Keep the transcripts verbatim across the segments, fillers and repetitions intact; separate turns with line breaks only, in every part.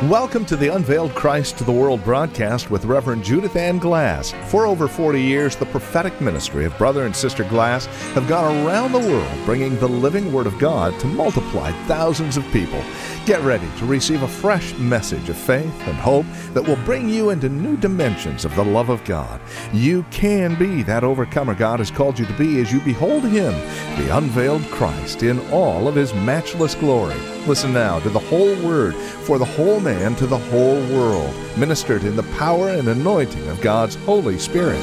Welcome to the Unveiled Christ to the World broadcast with Reverend Judith Ann Glass. For over forty years, the prophetic ministry of Brother and Sister Glass have gone around the world bringing the living Word of God to multiply thousands of people. Get ready to receive a fresh message of faith and hope that will bring you into new dimensions of the love of God. You can be that overcomer God has called you to be as you behold Him, the unveiled Christ, in all of His matchless glory. Listen now to the whole Word for the whole man to the whole world, ministered in the power and anointing of God's Holy Spirit.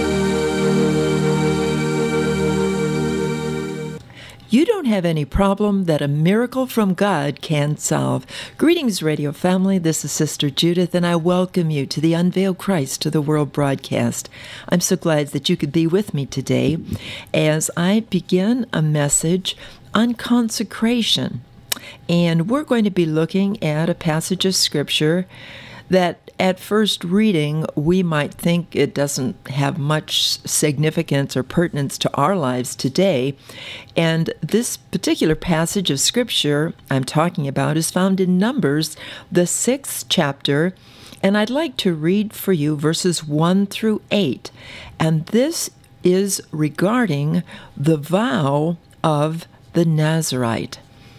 You don't have any problem that a miracle from God can't solve. Greetings, radio family. This is Sister Judith, and I welcome you to the Unveiled Christ to the World broadcast. I'm so glad that you could be with me today as I begin a message on consecration. And we're going to be looking at a passage of Scripture that at first reading we might think it doesn't have much significance or pertinence to our lives today. And this particular passage of Scripture I'm talking about is found in Numbers, the sixth chapter, and I'd like to read for you verses one through eight. And this is regarding the vow of the Nazirite.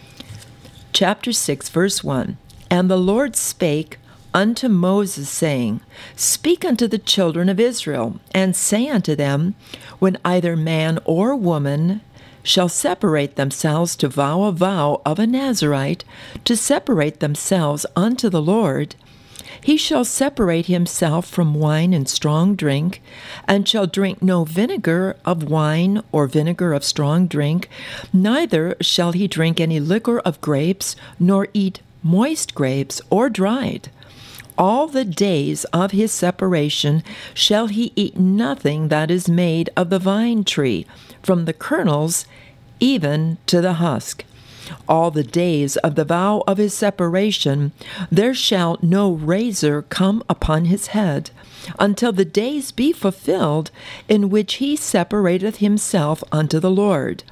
Chapter six, verse one, And the Lord spake unto Moses, saying, Speak unto the children of Israel, and say unto them, When either man or woman shall separate themselves to vow a vow of a Nazirite, to separate themselves unto the Lord, he shall separate himself from wine and strong drink, and shall drink no vinegar of wine or vinegar of strong drink, neither shall he drink any liquor of grapes, nor eat moist grapes or dried. All the days of his separation shall he eat nothing that is made of the vine tree, from the kernels even to the husk. All the days of the vow of his separation there shall no razor come upon his head, until the days be fulfilled in which he separateth himself unto the Lord.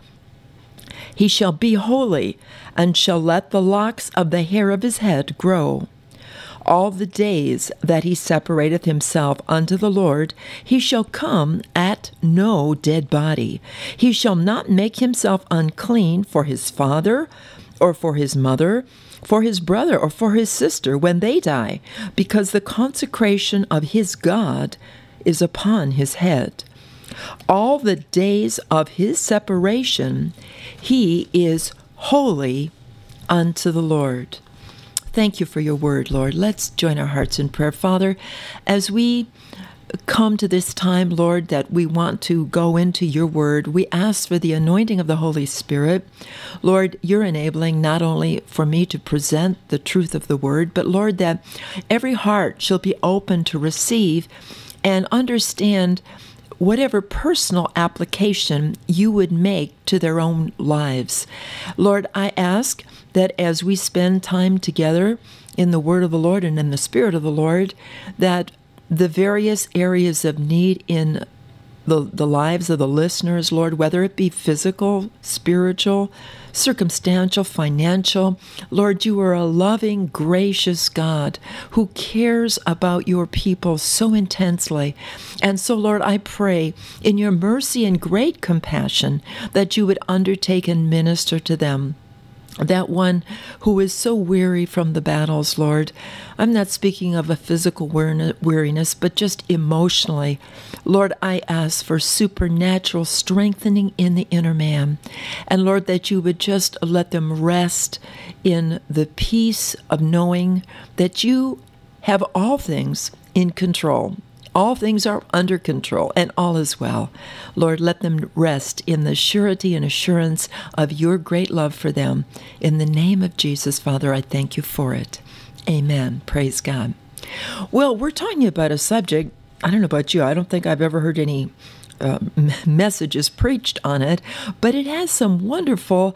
He shall be holy, and shall let the locks of the hair of his head grow. All the days that he separateth himself unto the Lord, he shall come at no dead body. He shall not make himself unclean for his father, or for his mother, for his brother, or for his sister when they die, because the consecration of his God is upon his head. All the days of his separation he is holy unto the Lord. Thank you for your word, Lord. Let's join our hearts in prayer. Father, as we come to this time, Lord, that we want to go into your word, we ask for the anointing of the Holy Spirit. Lord, you're enabling not only for me to present the truth of the word, but Lord, that every heart shall be open to receive and understand whatever personal application you would make to their own lives. Lord, I ask that as we spend time together in the Word of the Lord and in the Spirit of the Lord, that the various areas of need in the, the lives of the listeners, Lord, whether it be physical, spiritual, circumstantial, financial, Lord, you are a loving, gracious God who cares about your people so intensely. And so, Lord, I pray in your mercy and great compassion that you would undertake and minister to them. That one who is so weary from the battles, Lord. I'm not speaking of a physical weariness, but just emotionally. Lord, I ask for supernatural strengthening in the inner man. And Lord, that you would just let them rest in the peace of knowing that you have all things in control. All things are under control, and all is well. Lord, let them rest in the surety and assurance of your great love for them. In the name of Jesus, Father, I thank you for it. Amen. Praise God. Well, we're talking about a subject, I don't know about you, I don't think I've ever heard any uh, messages preached on it, but it has some wonderful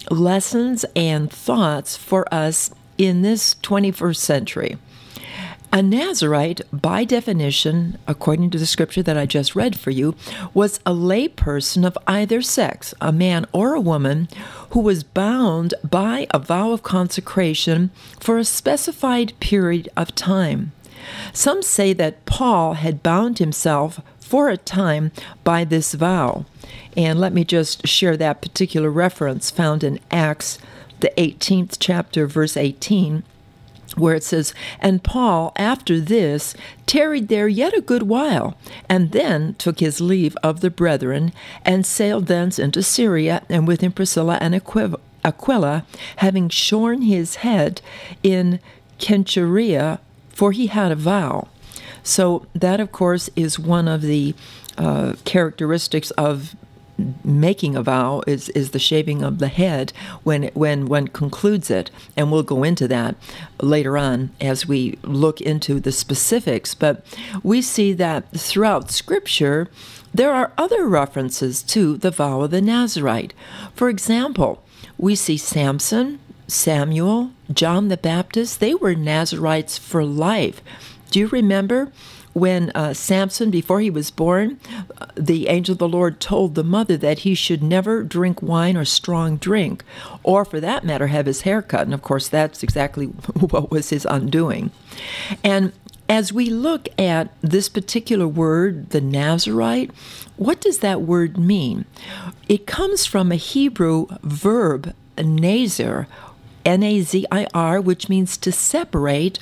lessons and thoughts for us in this twenty-first century. A Nazirite, by definition, according to the scripture that I just read for you, was a layperson of either sex, a man or a woman, who was bound by a vow of consecration for a specified period of time. Some say that Paul had bound himself for a time by this vow. And let me just share that particular reference found in Acts, the eighteenth chapter, verse eighteen, where it says, "And Paul, after this, tarried there yet a good while, and then took his leave of the brethren, and sailed thence into Syria, and with him Priscilla and Aquila, Aquila having shorn his head in Cenchrea, for he had a vow." So that, of course, is one of the uh, characteristics of making a vow is, is the shaving of the head when when one concludes it. And we'll go into that later on as we look into the specifics. But we see that throughout Scripture, there are other references to the vow of the Nazirite. For example, we see Samson, Samuel, John the Baptist. They were Nazirites for life. Do you remember when uh, Samson, before he was born, uh, the angel of the Lord told the mother that he should never drink wine or strong drink, or for that matter, have his hair cut? And of course, that's exactly what was his undoing. And as we look at this particular word, the Nazirite, what does that word mean? It comes from a Hebrew verb, nazir, N A Z I R, which means to separate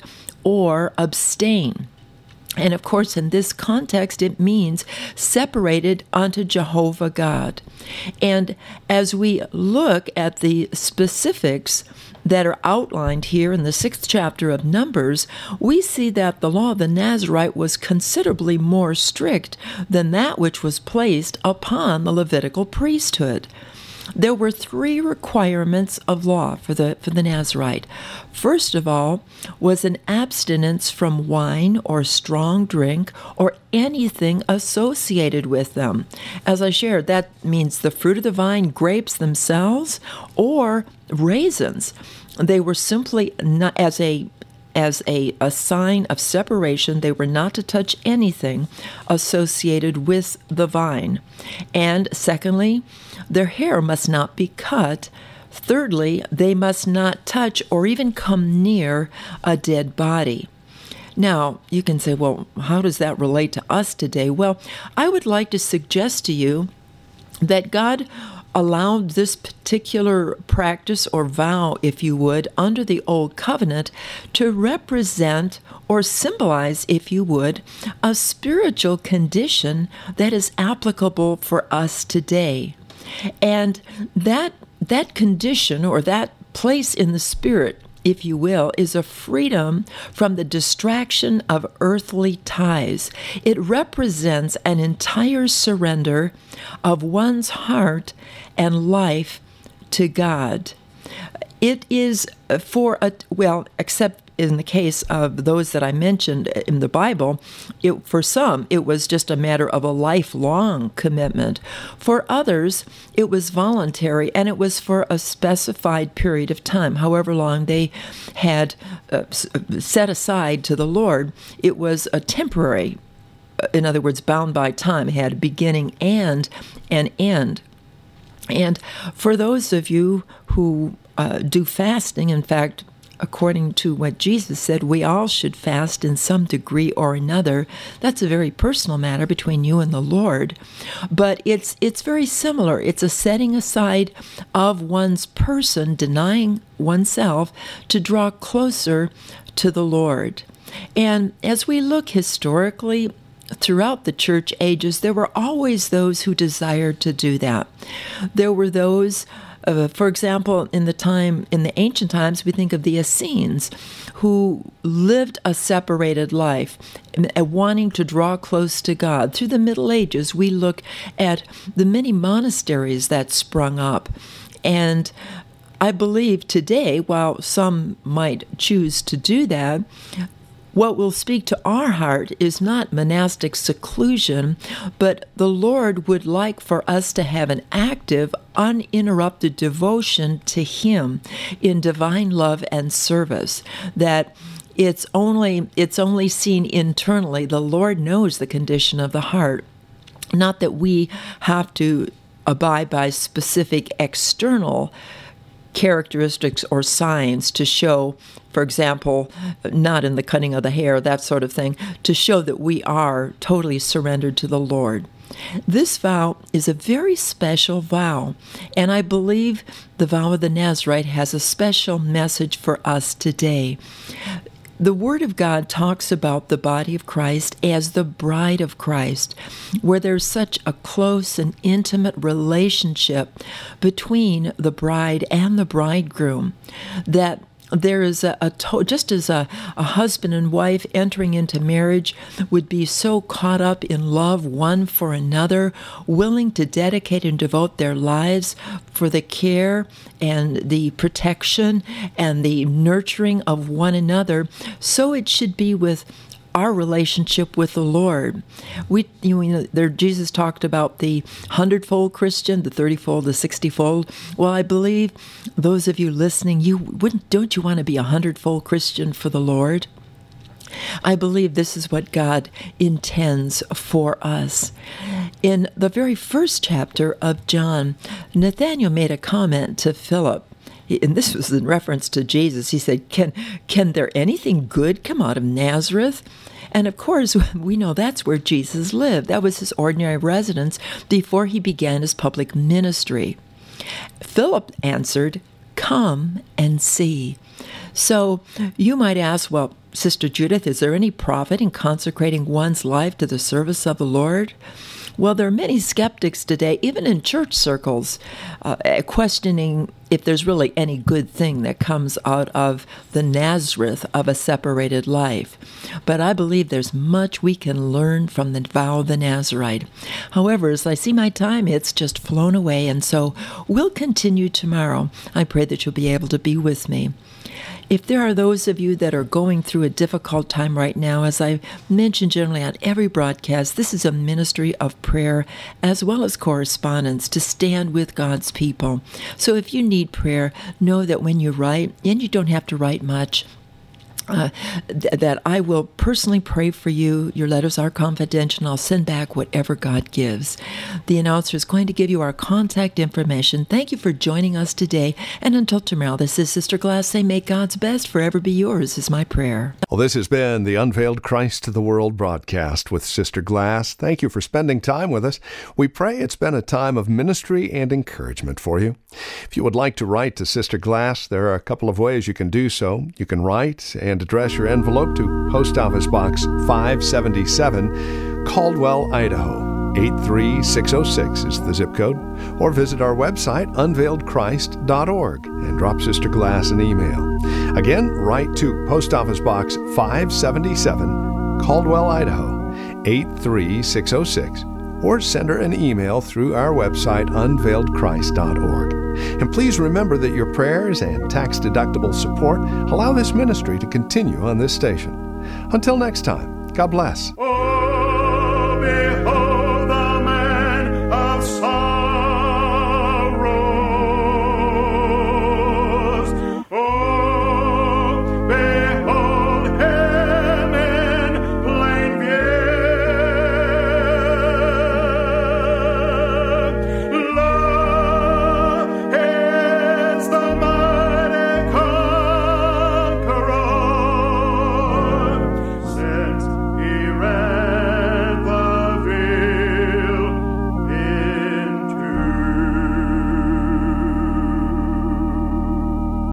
or abstain. And of course, in this context, it means separated unto Jehovah God. And as we look at the specifics that are outlined here in the sixth chapter of Numbers, we see that the law of the Nazirite was considerably more strict than that which was placed upon the Levitical priesthood. There were three requirements of law for the for the Nazirite. First of all was an abstinence from wine or strong drink or anything associated with them. As I shared, that means the fruit of the vine, grapes themselves, or raisins. They were simply not as a As a, a sign of separation. They were not to touch anything associated with the vine. And secondly, their hair must not be cut. Thirdly, they must not touch or even come near a dead body. Now, you can say, well, how does that relate to us today? Well, I would like to suggest to you that God allowed this particular practice or vow, if you would, under the Old Covenant to represent or symbolize, if you would, a spiritual condition that is applicable for us today. And that that condition or that place in the Spirit, if you will, is a freedom from the distraction of earthly ties. It represents an entire surrender of one's heart and life to God. It is for a, well, except in the case of those that I mentioned in the Bible, it, for some, it was just a matter of a lifelong commitment. For others, it was voluntary, and it was for a specified period of time, however long they had uh, set aside to the Lord. It was a temporary, in other words, bound by time. It had a beginning and an end. And for those of you who uh, do fasting, in fact, according to what Jesus said, we all should fast in some degree or another. That's a very personal matter between you and the Lord. But it's it's very similar. It's a setting aside of one's person, denying oneself to draw closer to the Lord. And as we look historically, throughout the church ages, there were always those who desired to do that. There were those Uh, for example, in the time, in the ancient times, we think of the Essenes, who lived a separated life, uh, wanting to draw close to God. Through the Middle Ages, we look at the many monasteries that sprung up. And I believe today, while some might choose to do that, what will speak to our heart is not monastic seclusion, but the Lord would like for us to have an active, uninterrupted devotion to Him in divine love and service. That it's only it's only seen internally. The Lord knows the condition of the heart. Not that we have to abide by specific external characteristics or signs to show, for example, not in the cutting of the hair, that sort of thing, to show that we are totally surrendered to the Lord. This vow is a very special vow, and I believe the vow of the Nazarite has a special message for us today. The Word of God talks about the body of Christ as the bride of Christ, where there's such a close and intimate relationship between the bride and the bridegroom that there is a, a to- just as a, a husband and wife entering into marriage would be so caught up in love one for another, willing to dedicate and devote their lives for the care and the protection and the nurturing of one another, so it should be with our relationship with the Lord. We, you know, there Jesus talked about the hundredfold Christian, the thirtyfold, the sixtyfold. Well, I believe those of you listening, you wouldn't, don't you want to be a hundredfold Christian for the Lord? I believe this is what God intends for us. In the very first chapter of John, Nathanael made a comment to Philip. And this was in reference to Jesus. He said, can, can there anything good come out of Nazareth? And of course, we know that's where Jesus lived. That was his ordinary residence before he began his public ministry. Philip answered, come and see. So you might ask, well, Sister Judith, is there any profit in consecrating one's life to the service of the Lord? Well, there are many skeptics today, even in church circles, uh, questioning if there's really any good thing that comes out of the Nazareth of a separated life. But I believe there's much we can learn from the vow of the Nazarite. However, as I see my time, it's just flown away, and so we'll continue tomorrow. I pray that you'll be able to be with me. If there are those of you that are going through a difficult time right now, as I mentioned generally on every broadcast, this is a ministry of prayer as well as correspondence to stand with God's people. So if you need prayer, know that when you write, and you don't have to write much, Uh, th- that I will personally pray for you. Your letters are confidential, and I'll send back whatever God gives. The announcer is going to give you our contact information. Thank you for joining us today, and until tomorrow, this is Sister Glass saying, may God's best forever be yours, is my prayer.
Well, this has been the Unveiled Christ to the World broadcast with Sister Glass. Thank you for spending time with us. We pray it's been a time of ministry and encouragement for you. If you would like to write to Sister Glass, there are a couple of ways you can do so. You can write and address your envelope to Post Office Box five seventy-seven, Caldwell, Idaho. eight three six oh six is the zip code. Or visit our website, unveiled christ dot org, and drop Sister Glass an email. Again, write to Post Office Box five seventy-seven, Caldwell, Idaho, eight three six oh six. Or send her an email through our website, unveiled christ dot org. And please remember that your prayers and tax-deductible support allow this ministry to continue on this station. Until next time, God bless.
Oh, behold.